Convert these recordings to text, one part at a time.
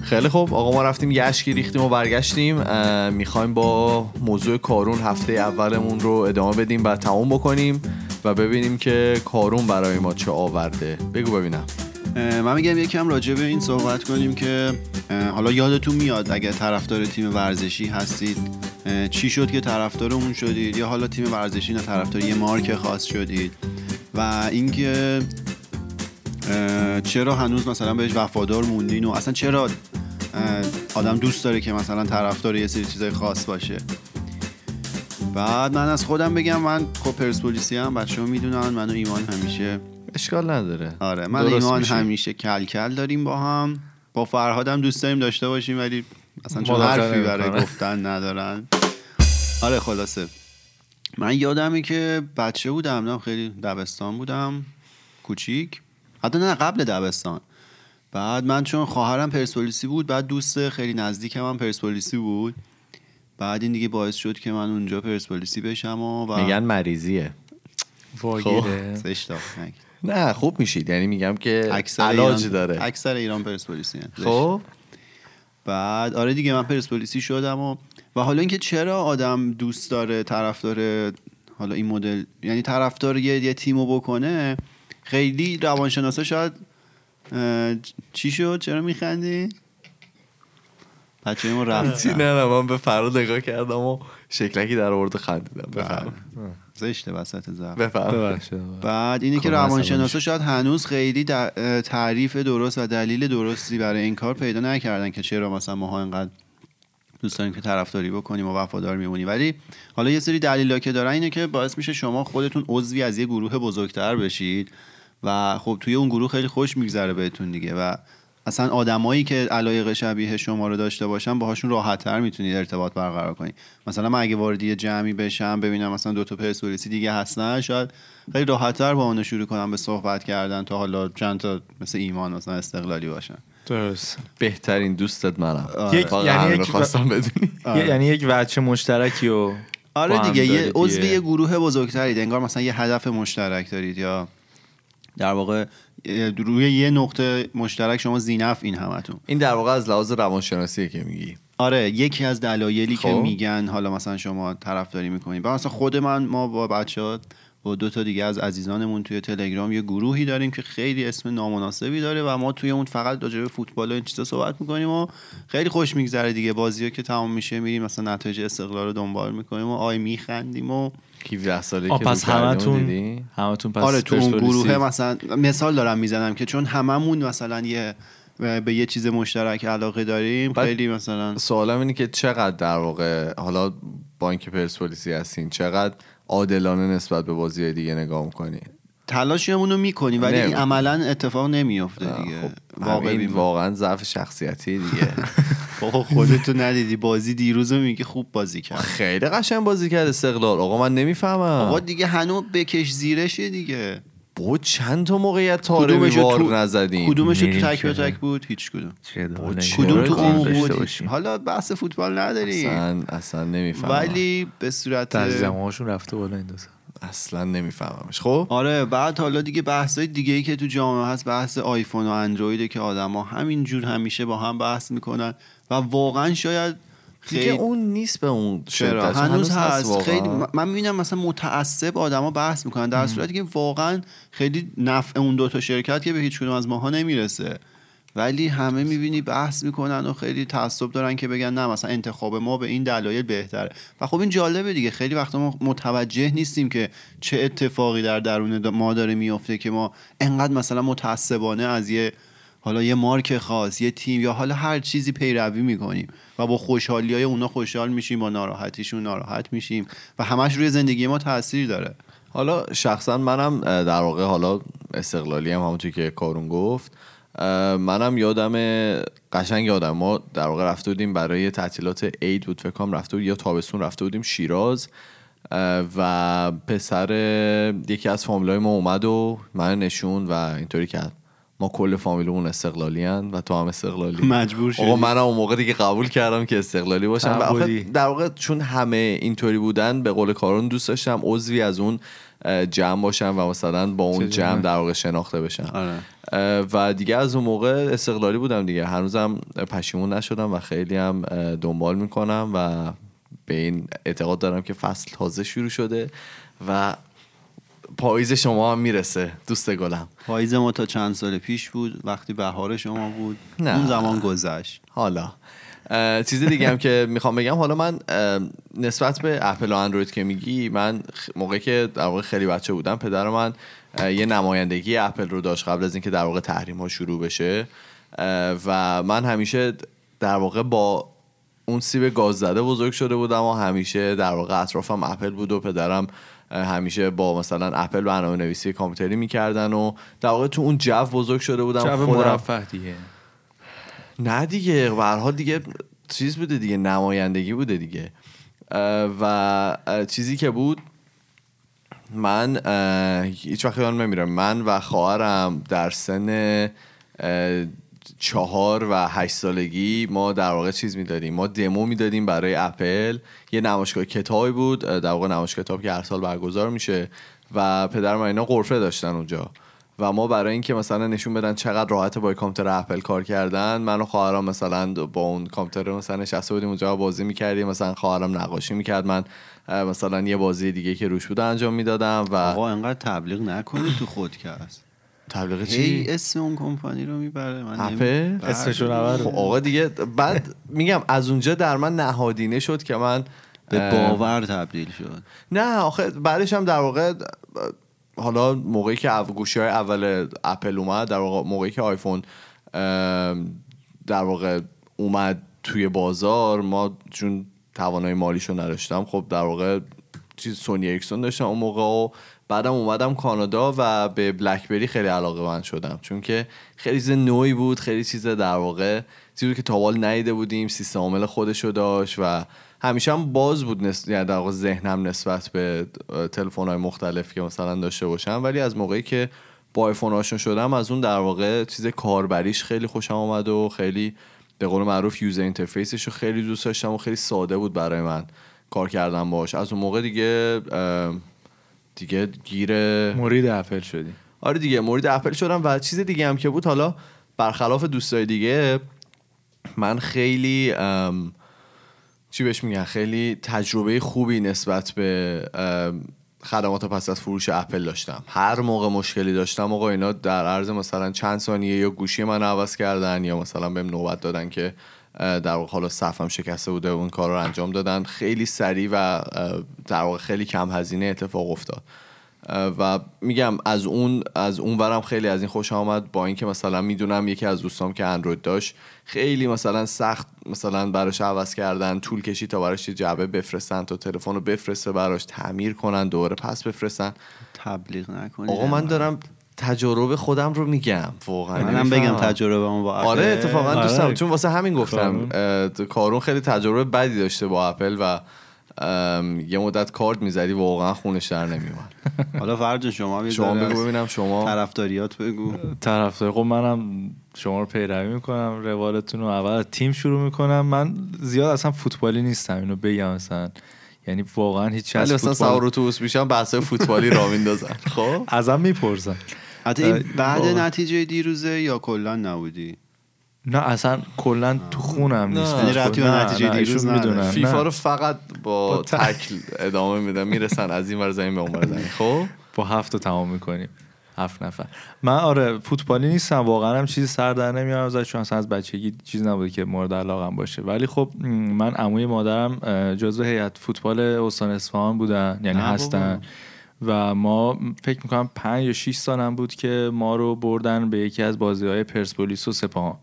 خیلی خوب آقا، ما رفتیم یه اشکی ریختیم و برگشتیم. میخوایم با موضوع کارون هفته اولمون رو ادامه بدیم و تموم بکنیم و ببینیم که کارون برای ما چه آورده. بگو ببینم. من میگم یکم راجع به این صحبت کنیم که حالا یادتون میاد اگه طرفدار تیم ورزشی هستید چی شد که طرفدار اون شدید، یا حالا تیم ورزشی نه طرفدار یه مارک خاص شدید و اینکه چرا هنوز مثلا بهش وفادار موندین و اصلا چرا آدم دوست داره که مثلا طرفدار یه سری چیزای خاص باشه. بعد من از خودم بگم، من خب پرسپولیسی هم بچه‌ها میدونن، من و ایمان همیشه اشکال نداره. آره من ایمان همیشه کل داریم با هم. با فرهادم دوست داریم داشته باشیم ولی اصلا چون حرفی برای گفتن ندارن. آره خلاصه من یادمه که بچه بودم، خیلی دبستان بودم، کوچیک، حتی نه قبل دبستان. بعد من چون خواهرم پرسپولیسی بود، بعد دوست خیلی نزدیکم هم پرسپولیسی بود، بعد این دیگه باعث شد که من اونجا پرسپولیسی بشم و میگن مریضیه. واگیره نه خوب میشید، یعنی میگم که علاج داره. اکثر ایران پرسپولیسی هست. خب بعد آره دیگه من پرسپولیسی شدم و حالا اینکه چرا آدم دوست داره طرفدار حالا این مدل، یعنی طرفدار یه تیمو بکنه، خیلی روانشناسا شاید چی شد؟ چرا میخندی؟ بچه ما رفتن. نه من به فراد نگاه کردم و شکلکی در آورد خندیدم. بفرم زشته وسط زرد. بفرم. بعد اینه که روانشناسا شاید هنوز خیلی تعریف درست و دلیل درستی برای این کار پیدا نکردن که چرا مثلا ماها اینقدر دوست داریم که طرفداری بکنیم و وفادار میمونیم. ولی حالا یه سری دلایلی که دارن اینه که باعث میشه شما خودتون عضوی از یه گروه بزرگتر بشید و خب توی اون گروه خیلی خوش میگذره بهتون دیگه و اصلا آدمایی که علایق شبیه شما رو داشته باشن باهاشون راحت‌تر میتونید ارتباط برقرار کنید. مثلا من اگه وارد یه جمعی بشم ببینم مثلا دو تا پرسپولیسی دیگه هستن، شاید خیلی راحت‌تر با اون شروع کنم به صحبت کردن تا حالا چند تا مثل ایمان مثلا استقلالی باشن. درست. بهترین دوستت منم. یعنی خواستم بدونی. یعنی یک وجه مشترکی و آره دیگه یه عضو یه گروه بزرگترید، انگار مثلا یه هدف مشترک دارید یا در واقع روی یه نقطه مشترک شما ذی‌نفع این همتون. این در واقع از لحاظ روانشناسی که میگی. آره یکی از دلایلی که میگن حالا مثلا شما طرفداری میکنید. مثلا خود ما با بچه‌ها با دو تا دیگه از عزیزانمون توی تلگرام یه گروهی داریم که خیلی اسم نامناسبی داره و ما توی اون فقط راجع به فوتبال و این چیزا صحبت میکنیم و خیلی خوش میگذره دیگه. بازی‌ها که تمام میشه میریم مثلا نتایج استقلال رو دنبال میکنیم و میخندیم و 17 ساله که پس همتون پس آره تو اون گروه مثلا مثال دارم میزنم که چون هممون مثلا به یه چیز مشترک علاقه داریم. خیلی مثلا سوالم اینه که چقدر در واقع حالا با اینکه پرسپولیسی هستین چقدر عادلانه نسبت به بازی دیگه نگاه میکنین؟ تلاشمون رو میکنیم ولی عملا اتفاق نمیفته دیگه. خب واقعا ضعف شخصیتی دیگه. بابا خودتو ندیدی بازی دیروزو میگه خوب بازی کرد، خیلی قشنگ بازی کرد استقلال. آقا من نمیفهمم. آقا دیگه هنوز بکش زیرشه دیگه. بود چند تا موقعیت تاریخی وار نزدیم. کدومش تو تک به تک بود؟ هیچ کدوم. کدوم تو اون بود؟ حالا بحث فوتبال نداری اصلا نمیفهمم. ولی به صورت ترجمه‌هاشون رفته بالا این دوستا اصلا نمیفهممش. خب آره بعد حالا دیگه بحثای دیگه‌ای که تو جامعه هست بحث آیفون و اندرویده که آدما همینجور همیشه با هم بحث میکنن و واقعا شاید خیلی اون نیست به اون شدت. هنوز هست خیلی. من میبینم مثلا متعصب آدما بحث میکنن در صورتی که واقعا خیلی نفع اون دو تا شرکت که به هیچ کدوم از ماها نمیرسه، ولی همه میبینی بحث میکنن و خیلی تعصب دارن که بگن نه مثلا انتخاب ما به این دلایل بهتره. و خب این جالبه دیگه، خیلی وقتا ما متوجه نیستیم که چه اتفاقی در درون ما داره میفته که ما انقدر مثلا متعصبانه از یه مارک خاص، یه تیم یا حالا هر چیزی پیروی میکنیم و با خوشحالیای اونا خوشحال میشیم، با ناراحتیشون ناراحت میشیم و همش روی زندگی ما تاثیر داره. حالا شخصا منم در واقع حالا استقلالی هم همونطوری که کارون گفت، منم قشنگ یادم ما در واقع رفته بودیم برای تعطیلات عید بود فکر کنم، رفته بود یا تابستون رفته بودیم شیراز و پسر یکی از فامیلای ما اومد و من نشون و اینطوری کرد ما کل فامیلمون استقلالی ان و تو هم استقلالی. مجبور شدی. آقا منم اون موقع دیگه قبول کردم که استقلالی باشم و در واقع چون همه اینطوری بودن به قول کارون دوست داشتم عضوی از اون جمع باشن و مثلا با اون جمع در واقع شناخته بشن. و دیگه از اون موقع استقلالی بودم دیگه، هنوزم پشیمون نشدم و خیلی هم دنبال میکنم و به این اعتقاد دارم که فصل تازه شروع شده و پاییز شما هم میرسه دوست گلم. پاییز ما تا چند سال پیش بود، وقتی بهار شما بود. نه. اون زمان گذشت. حالا چیز دیگه هم که میخوام بگم، حالا من نسبت به اپل و اندروید که میگی، من موقعی که در واقع خیلی بچه بودم پدر من یه نمایندگی اپل رو داشت قبل از اینکه در واقع تحریم ها شروع بشه و من همیشه در واقع با اون سیب گاز زده بزرگ شده بودم و همیشه در واقع اطرافم اپل بود و پدرم همیشه با مثلا اپل برنامه‌نویسی کامپیوتری میکردن و در واقع تو اون جو بزرگ شده بودم. جو مرفه دیگه. نه دیگه به هر حال دیگه چیز بوده دیگه، نمایندگی بوده دیگه. و چیزی که بود، من هیچ وقت یادم نمیره، من و خواهرم در سن 4 و 8 سالگی ما در واقع چیز میدادیم، ما دمو میدادیم برای اپل. یه نمایشگاه کتابی بود در واقع، نمایشگاه کتاب که هر سال برگزار میشه و پدر ما اینا غرفه داشتن اونجا و ما برای اینکه مثلا نشون بدن چقدر راحته با کامپیوتر اپل کار کردن، من و خواهرام مثلا با اون کامپیوتر مثلا نشسته بودیم اونجا بازی میکردیم، مثلا خواهرام نقاشی میکرد، من مثلا یه بازی دیگه که روش بود انجام میدادم. و آقا اینقدر تبلیغ نکنی تو خودکست. تبلیغ چی؟ اسم اون کمپانی رو میبره، من اپل اسمشو نبره. آقا دیگه بعد میگم از اونجا در من نهادینه شد که من به باور تبدیل شد. نه آخه بعدش هم در واقع حالا موقعی که گوشی‌های اول اپل اومد، در واقع موقعی که آیفون در واقع اومد توی بازار، ما چون توانایی مالیشو نداشتم، خب در واقع چیز سونی اریکسون داشتم اون موقع و بعدم اومدم کانادا و به بلکبری خیلی علاقه‌مند شدم، چون که خیلی چیز نوعی بود، خیلی چیز در واقع چیزی که تا حالا ندیده بودیم، سیستم عامل خودشو داشت و همیشه هم باز بود یعنی در واقع ذهنم نسبت به تلفن‌های مختلف که مثلا داشته باشم. ولی از موقعی که با آیفون آشنا شدم، از اون در واقع چیز کاربریش خیلی خوشم اومد و خیلی به قول معروف یوزر اینترفیسش رو خیلی دوست داشتم و خیلی ساده بود برای من کار کردن باش. از اون موقع دیگه گیر مرید اپل شدی. آره دیگه مرید اپل شدم. و چیز دیگه هم که بود، حالا برخلاف دوستای دیگه، من خیلی چی بهش میگن، خیلی تجربه خوبی نسبت به خدمات پس از فروش اپل داشتم. هر موقع مشکلی داشتم آقا اینا در عرض مثلا چند ثانیه یا گوشی من عوض کردن یا مثلا بهم نوبت دادن که در واقع حالا صفم شکسته بوده اون کار رو انجام دادن. خیلی سریع و در واقع خیلی کم هزینه اتفاق افتاد و میگم از اون ورم خیلی از این خوشم آمد. با اینکه مثلا میدونم یکی از دوستام که اندروید داشت خیلی مثلا سخت مثلا براش عوض کردن، طول کشید تا براش جعبه بفرستن، تا تلفن رو بفرسته براش، تعمیر کنن، دوباره پس بفرستن. تبلیغ نکنید آقا من دارم تجربه خودم رو میگم واقعا. منم بگم تجربه‌مو با اپل. آره اتفاقا دوستم، چون واسه همین گفتم کارون خیلی تجربه بدی داشته با اپل و یه مدت کارت میزدی واقعا خونش در نمیومد. حالا فرج شما بگو ببینم، شما طرفداریات بگو. طرفدار خب منم شما رو پیروی میکنم، روالتون رو اول تیم شروع میکنم. من زیاد اصلا فوتبالی نیستم، اینو بگم مثلا، یعنی واقعا هیچ از فوتبال سوار اتوبوس میشم بحث فوتبالی را میندازن. خب ازم میپرسن حتی بعد نتیجه دیروزه یا کلا نبودی؟ نه اصلا کلا تو خونم نیست. یعنی ربطی به نتیجه دیروز میدونن فیفا رو فقط با تکل ادامه میدن، میرسن از این ور زمین به اون ور زمین. خب با 7 تمام میکنیم 7 نفر. من آره فوتبالی نیستم واقعا، هم چیزی سر در نمیارم ازش، چون اصلا از بچگی چیز نبوده که مورد علاقم باشه. ولی خب من عموی مادرم جزو هیئت فوتبال استان اصفهان بودن، یعنی هستن و ما فکر میکنم 5 یا 6 سالم بود که ما رو بردن به یکی از بازی‌های پرسپولیس و سپاهان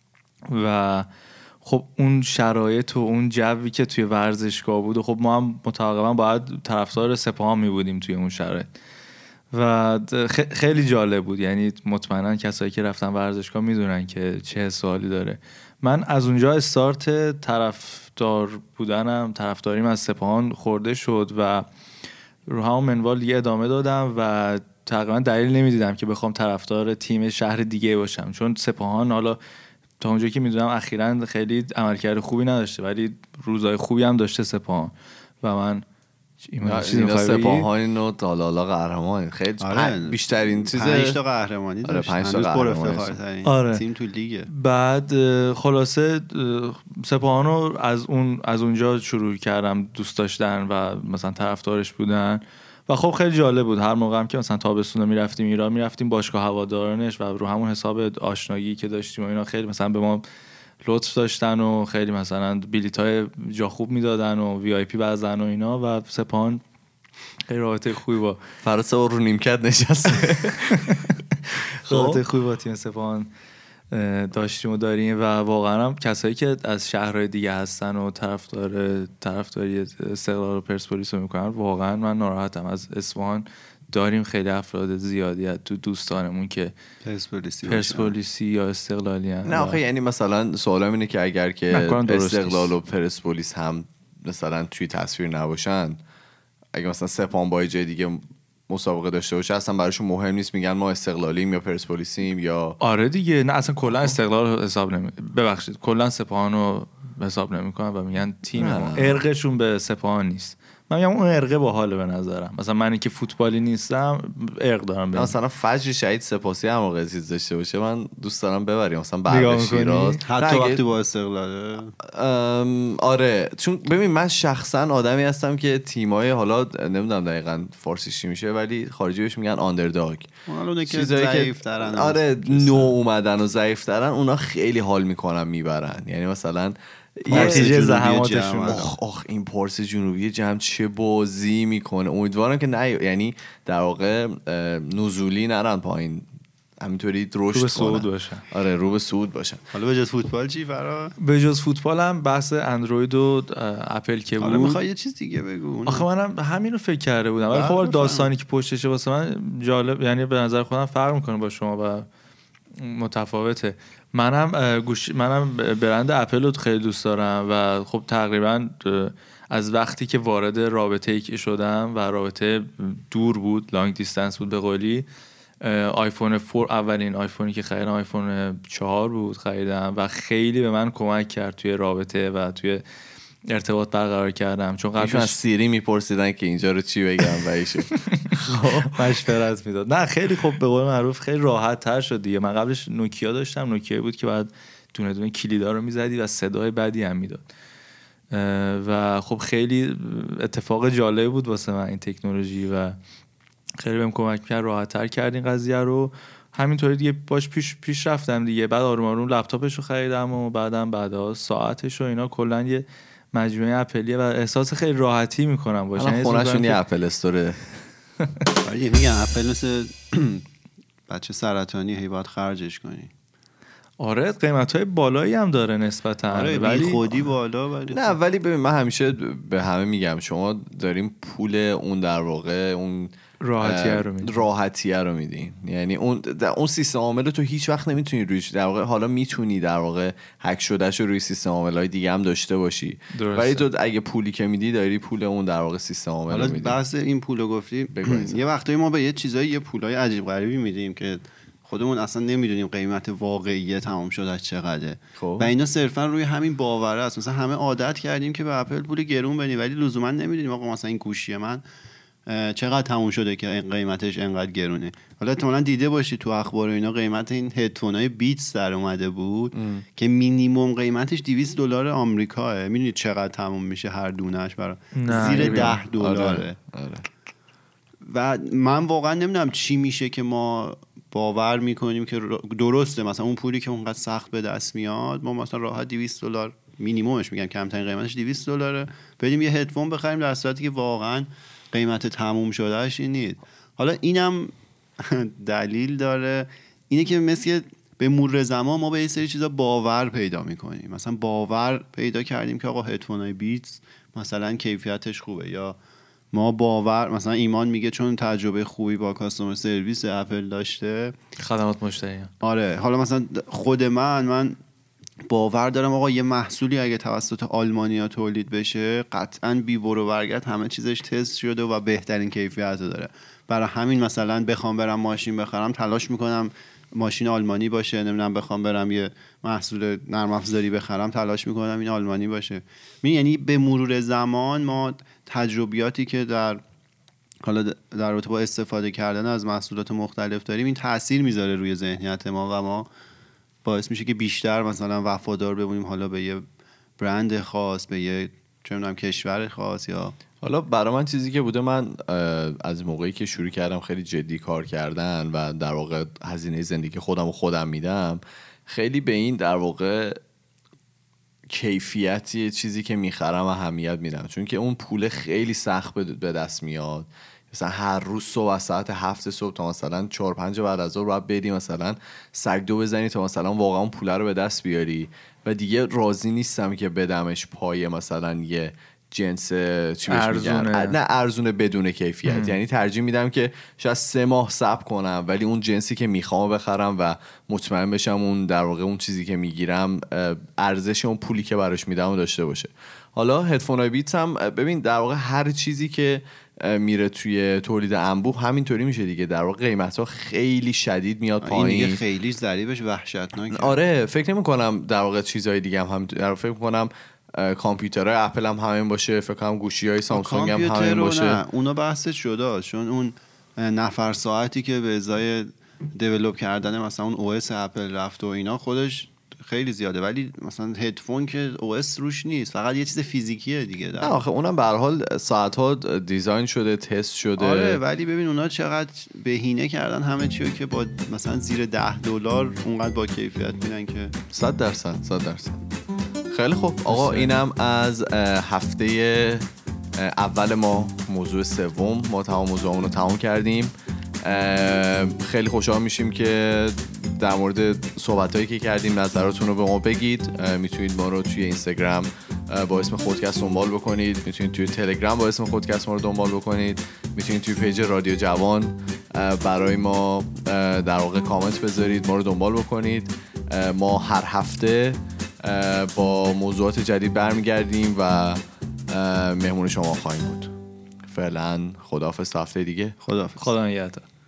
و خب اون شرایط و اون جوی که توی ورزشگاه بود و خب ما هم متعاقبا باید طرفدار سپاهان می بودیم توی اون شرایط و خیلی جالب بود. یعنی مطمئنا کسایی که رفتن ورزشگاه میدونن که چه سوالی داره. من از اونجا استارت طرفدار بودنم، طرفداریم از سپاهان خورده شد و رو همون منوال دیگه ادامه دادم و تقریبا دلیل نمیدیدم که بخوام طرفدار تیم شهر دیگه باشم، چون سپاهان حالا تا اونجایی که میدونم اخیراً خیلی عملکرد خوبی نداشته ولی روزای خوبی هم داشته سپاهان و من اینا سپاهان و دالالا قهرمان خیلی بیشترین چیز 5 تا قهرمانی داشت. 5 تا قهرمانی تیم تو لیگه. بعد خلاصه سپاهانو از اونجا شروع کردم دوست داشتن و مثلا طرفدارش بودن و خب خیلی جالب بود. هر موقع هم که مثلا تابستون میرفتیم ایران، میرفتیم باشگاه هوادارانش و رو همون حساب آشنایی که داشتیم و اینا خیلی مثلا به ما لطف داشتن و خیلی مثلا بلیطای جا خوب میدادن و وی آی پی بعضن و اینا و سپاهان خیلی رابطه خوبی با فراسه رو نیمکت نشسته. رابطه خوبی با تیم سپاهان داشتیم و داریم و واقعا هم کسایی که از شهرهای دیگه هستن و طرفداری استقلال و پرسپولیس رو میکنن، واقعا من ناراحتم. از اصفهان داریم خیلی افراد زیادی تو دوستانمون که پرسپولیسی یا استقلالی هستن. نه آخه یعنی مثلا سوالم اینه که اگر که استقلال و پرسپولیس هم مثلا توی تصویر نباشن، اگه مثلا سپاهان با جای دیگه مسابقه داشته باشه اصلا براشون مهم نیست، میگن ما استقلالیم یا پرسپولیسیم یا آره دیگه. نه اصلا کلا استقلال حساب ببخشید کلا سپاهانو حساب نمیکنن و میگن تیم ما ارقشون به سپاهان نیست. من میگم اون ارقه باحاله به نظرم. مثلا منی که فوتبالی نیستم ارق دارم. مثلا فجر شهید سپاسی هم موقع چیز داشته باشه من دوست دارم ببریم مثلا برق شیراز حتی وقتی با استقلاله. آره چون ببین من شخصا آدمی هستم که تیمای حالا نمیدونم دقیقاً فارسیش چی میشه ولی خارجی بهش میگن آندرداگ، چیزایی که ضعیف‌ترن. آره نو اومدن و ضعیف‌ترن اونا خیلی حال میکنن میبرن. یعنی مثلا نتیجه زحماتشون این پارس جنوبی جمع چه بازی میکنه. امیدوارم که نه یعنی در واقع نزولی نرن پایین، همینطوری رشد کنن. آره رو به صعود باشن. حالا به جز فوتبال چی فرا؟ به جز فوتبال هم بحث اندروید و اپل که بود. حالا میخوای یه چیز دیگه بگو؟ آخه منم همین رو فکر کرده بودم ولی خب داستانی که پشتشه واسه من جالب، یعنی به نظر خودم فرق میکنه با شما و متفاوته. منم برند اپل رو خیلی دوست دارم و خب تقریبا از وقتی که وارد رابطه شدم و رابطه دور بود، لانگ دیستنس بود به قولی، آیفون 4 اولین آیفونی که خریدم آیفون 4 بود خریدم و خیلی به من کمک کرد توی رابطه و توی ارتباط برقرار کردم. چون قبلش از سیری میپرسیدن که اینجا رو چی بگم و ایشون مشورت میداد. نه خیلی خب به قول معروف خیلی راحت تر شد دیگه. من قبلش نوکیا داشتم، نوکیا بود که بعد دونه دونه کلیدا رو میزدی و صدای بدی هم میداد و خب خیلی اتفاق جالب بود واسه من این تکنولوژی و خیلی بهم کمک کرد راحت تر کرد این قضیه رو. همینطوری دیگه باش پیش رفتم دیگه. بعد آروم آروم لپتاپش رو خریدم و بعدا ساعتش و اینا، کلا یه مجموعه اپلیه و احساس خیلی راحتی میکنم باشه. یعنی خونه‌شون یه اپل استوره. آره میگم اپل مثل بچه سرطانی هی باید خرجش کنی. آره قیمت‌های بالایی هم داره نسبتاً. آره ولی خودی بالا ولی نه ولی ببین من همیشه به همه میگم شما داریم پول اون در واقع اون راحتیه رو میدین. یعنی اون سیستم عامل تو هیچ وقت نمیتونی رویش در واقع، حالا میتونی در واقع هک شدهشو روی سیستم عامل‌های دیگه هم داشته باشی ولی تو اگه پولی که میدی داری پول اون در واقع سیستم عامل رو میدی. بحث این پولو گفتی یه وقتایی ما به یه چیزایی یه پولای عجیب غریبی میدیم که خودمون اصلا نمیدونیم قیمت واقعی تمام شدهش چقدره و اینا صرفا روی همین باوره است. مثلا همه عادت کردیم که به اپل پول گرون بدیم ولی لزوما نمیدونیم آقا مثلا این گوشی من چقدر تموم شده که این قیمتش انقدر گرونه. حالا احتمالاً دیده باشی تو اخبار و اینا قیمت این هدفونای بیتس در اومده بود که مینیمم قیمتش $200 آمریکاه. میدونید چقدر تموم میشه هر دونهش؟ برای زیر $10. آره. و من واقعا نمیدونم چی میشه که ما باور میکنیم که درسته مثلا اون پولی که اونقدر سخت به دست میاد ما مثلا راحت $200 مینیممش، میگم کمترین قیمتش $200 بدیم یه هدفون بخریم در صورتی که واقعا قیمت تموم شدهش این نیست. حالا اینم دلیل داره، اینه که مثل به مرور زمان ما به یه سری چیزا باور پیدا میکنیم. مثلا باور پیدا کردیم که آقا هدفونای بیتس مثلا کیفیتش خوبه، یا ما باور مثلا ایمان میگه چون تجربه خوبی با کاستومر سرویس اپل داشته، خدمات مشتریان. آره حالا مثلا خود من باور دارم آقا یه محصولی اگه توسط آلمانیا تولید بشه قطعاً بی برو برگرد همه چیزش تست شده و بهترین کیفیت رو داره. برای همین مثلا بخوام برم ماشین بخرم تلاش میکنم ماشین آلمانی باشه، نمیدونم بخوام برم یه محصول نرم افزاری بخرم تلاش میکنم این آلمانی باشه. یعنی به مرور زمان ما تجربیاتی که در رابطه با استفاده کردن از محصولات مختلف داریم این تأثیر میذاره روی ذهنیت ما و ما باعث میشه که بیشتر مثلا وفادار بمونیم حالا به یه برند خاص، به یه چه می‌دونم کشور خاص. یا حالا برای من چیزی که بوده، من از موقعی که شروع کردم خیلی جدی کار کردن و در واقع هزینه زندگی خودم میدم، خیلی به این در واقع کیفیتی چیزی که میخرم اهمیت میدم، چون که اون پول خیلی سخت به دست میاد. مثلا هر روز صبح از ساعت 7 صبح تا مثلا 4-5 بعد از ظهر باید بدی مثلا سگدو بزنی تا مثلا واقعا اون پول رو به دست بیاری و دیگه راضی نیستم که بدمش پای مثلا یه جنس چی بهش میگن، نه ارزونه بدون کیفیت. یعنی ترجیح میدم که شاید 3 ماه صبر کنم ولی اون جنسی که میخوام بخرم و مطمئن بشم اون در واقع اون چیزی که میگیرم ارزش اون پولی که براش میدم داشته باشه. حالا هدفونای بیتس هم ببین در واقع هر چیزی که میره توی تولید انبوه همینطوری میشه دیگه، در واقع قیمت‌ها خیلی شدید میاد پایین. این دیگه خیلی ضریبش وحشتناکه. آره فکر نمی‌کنم در واقع چیزهای دیگه هم در فکر می‌کنم کامپیوترهای اپل هم همین باشه، فکر کنم گوشی‌های سامسونگ هم همین باشه. نه اونا بحثش شده، چون اون نفر ساعتی که به ازای دیولپ کردن مثلا اون او اس اپل رفت و اینا خودش خیلی زیاده، ولی مثلا هدفون که او اس روش نیست، فقط یه چیز فیزیکیه دیگه. نه آخه اونم به هر حال ساعت‌ها دیزاین شده، تست شده. آره ولی ببین اونا چقدر بهینه کردن همه چیو که با مثلا زیر $10 اونقدر با کیفیت میدن که 100%. خیلی خوب آقا، اینم از هفته اول ما، موضوع سوم. ما تمام موضوعمون رو تمام کردیم. خیلی خوشحال میشیم که در مورد صحبتایی که کردیم نظراتون رو به ما بگید. میتونید ما رو توی اینستاگرام با اسم خودکست دنبال بکنید، میتونید توی تلگرام با اسم خودکست ما رو دنبال بکنید، میتونید توی پیج رادیو جوان برای ما در واقع کامنت بذارید، ما رو دنبال بکنید. ما هر هفته با موضوعات جدید برمیگردیم و مهمون شما خواهیم بود. فعلا خداحافظ تا هفته دیگه. خداحافظ. خدا نگهدار.